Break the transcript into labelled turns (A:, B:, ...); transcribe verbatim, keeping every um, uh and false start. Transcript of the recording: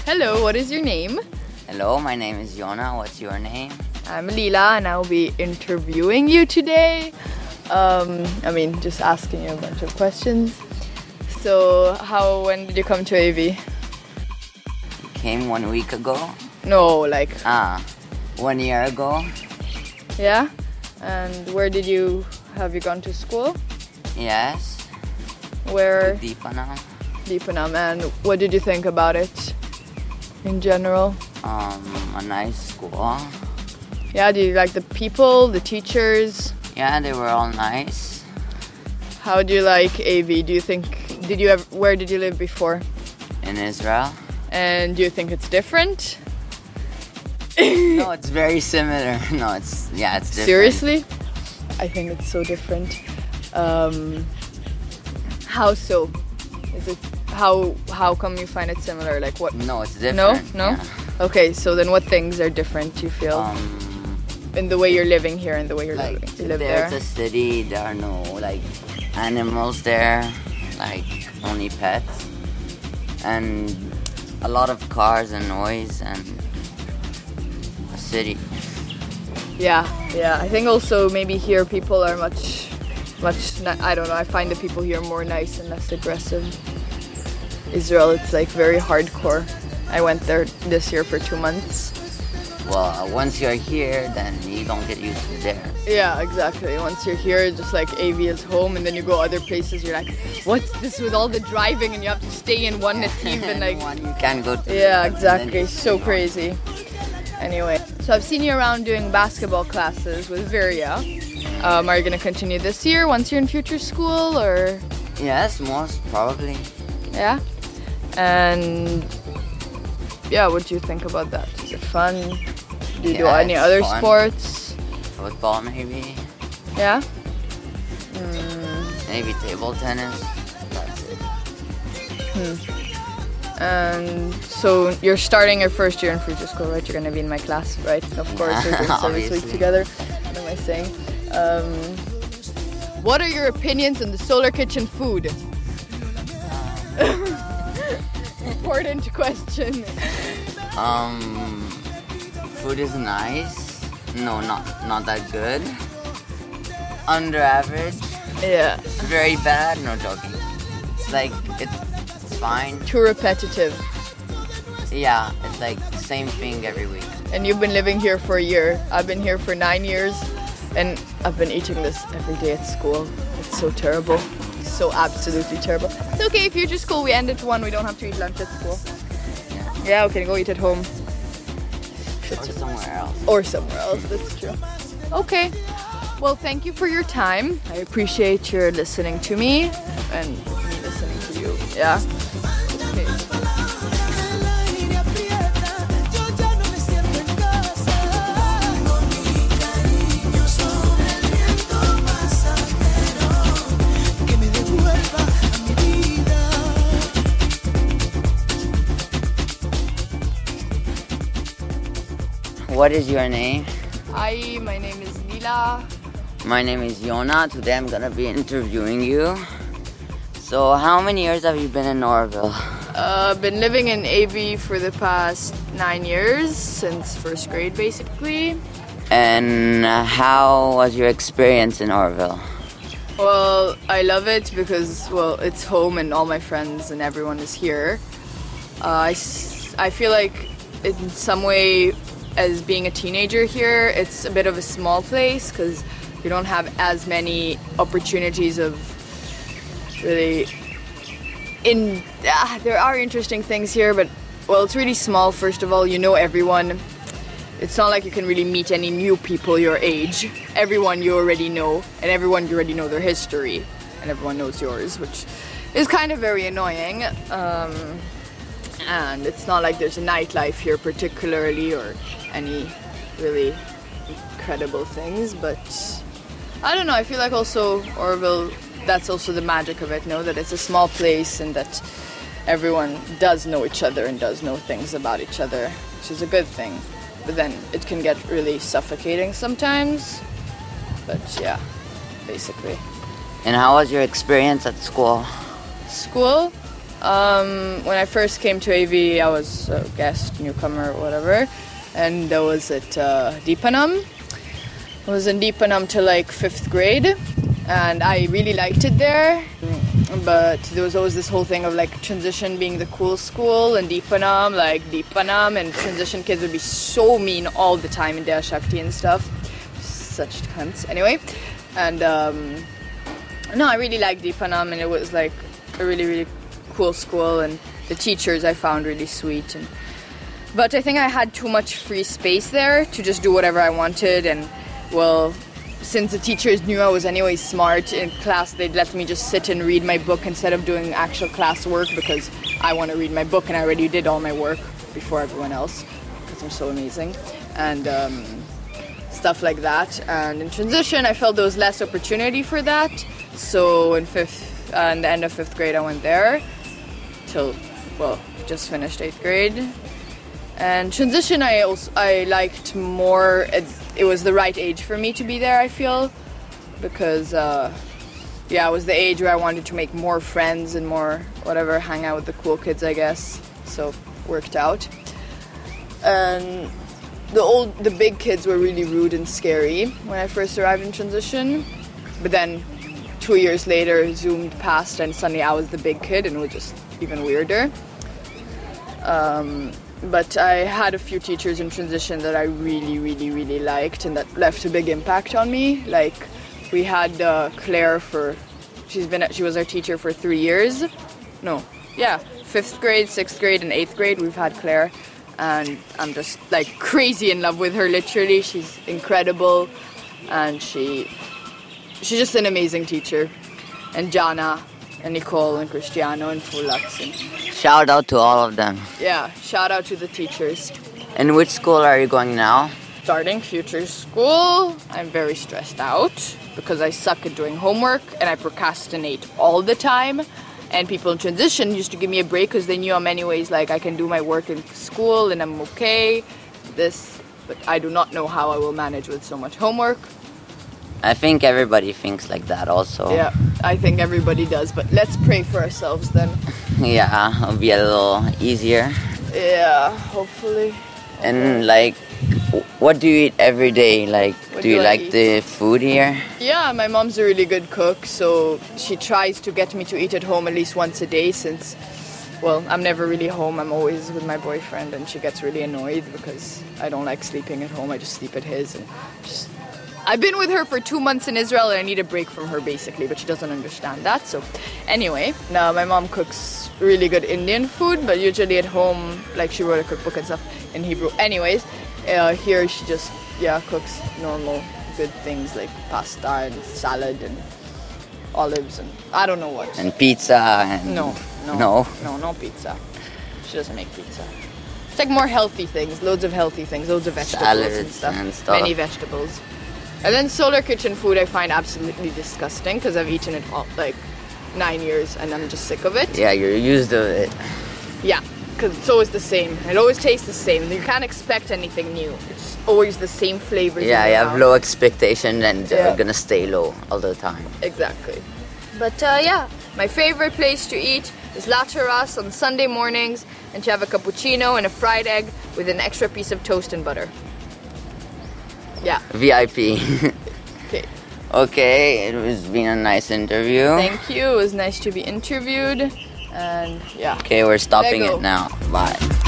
A: Hello, what is your name?
B: Hello, my name is Yona. What's your name?
A: I'm Lila and I'll be interviewing you today. Um, I mean, just asking you a bunch of questions. So, how, when did you come to A V?
B: Came one week ago.
A: No, like...
B: Ah, one year ago.
A: Yeah? And where did you, have you gone to school?
B: Yes.
A: Where?
B: Deepanam.
A: Deepanam. And what did you think about it in general?
B: Um, a nice school.
A: Yeah, do you like the people, the teachers?
B: Yeah, they were all nice.
A: How do you like A V? Do you think, did you ever, where did you live before?
B: In Israel.
A: And do you think it's different?
B: No, it's very similar. No, it's, yeah, it's different.
A: Seriously? I think it's so different. Um, how so? Is it, how, how come you find it similar? Like what?
B: No, it's different.
A: No? No?
B: Yeah.
A: Okay, so then what things are different, you feel?
B: Um,
A: in the way you're living here and the way you're
B: like,
A: living, you live
B: there's
A: there?
B: a city, there are no, like, animals there, like, only pets. And a lot of cars and noise and a city.
A: Yeah, yeah. I think also maybe here people are much, much, ni- I don't know, I find the people here more nice and less aggressive. Israel, it's like very hardcore. I went there this year for two months.
B: Well, once you're here, then you don't get used to there.
A: Yeah, exactly. Once you're here, just like A V is home, and then you go other places, you're like, what's this with all the driving, and you have to stay in one native and like...
B: One you can't go to.
A: Yeah,
B: and then
A: exactly.
B: you
A: So
B: stay
A: crazy. Anyway, so I've seen you around doing basketball classes with Viria. Um, are you going to continue this year once you're in future school, or...?
B: on. Yes, most probably.
A: Yeah? And... yeah, what do you think about that? Is it fun? Do you do
B: Yeah,
A: any
B: it's
A: other
B: fun.
A: sports?
B: Football, maybe.
A: Yeah?
B: Maybe table tennis. That's it.
A: And so you're starting your first year in future school, right? You're going to be in my class, right? Of course, we're doing service week
B: Obviously.
A: together. What am I saying? Um, what are your opinions on the Solar Kitchen food? Important question.
B: Um, food is nice. No, not not that good. Under average.
A: Yeah.
B: Very bad. No joking. It's like it's, it's fine.
A: Too repetitive.
B: Yeah, it's like same thing every week.
A: And you've been living here for a year. I've been here for nine years. And I've been eating this every day at school. It's so terrible. It's so absolutely terrible. It's okay, future school, we end at one. We don't have to eat lunch at school. Yeah, okay, go eat at home.
B: Or somewhere else.
A: Or somewhere else, that's true. Okay. Well, thank you for your time. I appreciate your listening to me and me listening to you. Yeah. Okay.
B: What is your name?
A: Hi, my name is Lila.
B: My name is Yona. Today I'm gonna be interviewing you. So how many years have you been in Norville?
A: Uh, I've been living in A V for the past nine years, since first grade basically.
B: And how was your experience in Orville?
A: Well, I love it because, well, it's home and all my friends and everyone is here. Uh, I, s- I feel like in some way, as being a teenager here, it's a bit of a small place because you don't have as many opportunities of really in ah, there are interesting things here, but well, it's really small. First of all, you know everyone. It's not like you can really meet any new people your age. Everyone you already know, and everyone you already know their history, and everyone knows yours, which is kind of very annoying. Um, and it's not like there's a nightlife here particularly, or any really incredible things, but I don't know, I feel like also Orville, that's also the magic of it, no? That it's a small place and that everyone does know each other and does know things about each other, which is a good thing. But then it can get really suffocating sometimes. But yeah, basically.
B: And how was your experience at school?
A: School, Um, when I first came to A V, I was a guest, newcomer, or whatever, and that was at uh, Deepanam. I was in Deepanam till like fifth grade, and I really liked it there. But there was always this whole thing of like transition being the cool school, and Deepanam, like Deepanam, and transition kids would be so mean all the time in Dea Shakti and stuff. Such cunts. Anyway, and um, no, I really liked Deepanam, and it was like a really, really cool school, and the teachers I found really sweet. And but I think I had too much free space there to just do whatever I wanted, and well, since the teachers knew I was anyway smart in class, they'd let me just sit and read my book instead of doing actual class work, because I want to read my book and I already did all my work before everyone else because I'm so amazing, and um, stuff like that. And in transition, I felt there was less opportunity for that, so in fifth, uh, in the end of fifth grade, I went there till, well, just finished eighth grade. And transition, I also I liked more. It, it was the right age for me to be there, I feel, because uh, yeah, it was the age where I wanted to make more friends and more whatever, hang out with the cool kids, I guess. So worked out. And the old, the big kids were really rude and scary when I first arrived in transition. But then two years later, zoomed past, and suddenly I was the big kid, and it was just even weirder. Um, But I had a few teachers in transition that I really, really, really liked, and that left a big impact on me. Like, we had uh, Claire for, she's been, she was our teacher for three years. No, yeah, fifth grade, sixth grade, and eighth grade. We've had Claire, and I'm just like crazy in love with her. Literally, she's incredible, and she, she's just an amazing teacher. And Jana, and Nicole, and Cristiano, and Fulaks. And
B: Shout out to all of them.
A: yeah, shout out to the teachers.
B: And which school are you going now?
A: Starting future school, I'm very stressed out because I suck at doing homework and I procrastinate all the time. And people in transition used to give me a break because they knew I'm anyways like I can do my work in school and I'm okay. This, but I do not know how I will manage with so much homework.
B: I think everybody thinks like that also.
A: Yeah, I think everybody does, but let's pray for ourselves then.
B: Yeah, it'll be a little easier.
A: Yeah, hopefully.
B: And like, what do you eat every day? Like,
A: What
B: do you
A: do I
B: like
A: eat?
B: the food here?
A: Yeah, my mom's a really good cook, so she tries to get me to eat at home at least once a day since, well, I'm never really home. I'm always with my boyfriend, and she gets really annoyed because I don't like sleeping at home. I just sleep at his, and just... I've been with her for two months in Israel, and I need a break from her, basically, but she doesn't understand that. So, anyway, now my mom cooks really good Indian food, but usually at home, like, she wrote a cookbook and stuff in Hebrew. Anyways, uh, here she just, yeah, cooks normal good things like pasta and salad and olives and I don't know what.
B: And pizza and...
A: No, no,
B: No?
A: no, no pizza. She doesn't make pizza. It's like more healthy things, loads of healthy things, loads of vegetables
B: Salads
A: and stuff.
B: and stuff.
A: Many vegetables. And then Solar Kitchen food I find absolutely disgusting because I've eaten it all, like nine years and I'm just sick of it.
B: Yeah, you're used to it.
A: Yeah, because it's always the same. It always tastes the same. You can't expect anything new. It's always the same flavors.
B: Yeah,
A: in
B: you
A: your
B: have
A: mouth.
B: low expectation and they're
A: Yeah.
B: gonna stay low all the time.
A: Exactly. But uh, yeah, my favorite place to eat is La Terrace on Sunday mornings and to have a cappuccino and a fried egg with an extra piece of toast and butter. Yeah.
B: V I P.
A: Okay.
B: Okay, it was been a nice interview.
A: Thank you. It was nice to be interviewed. And yeah.
B: Okay, we're stopping
A: Lego.
B: it now. Bye.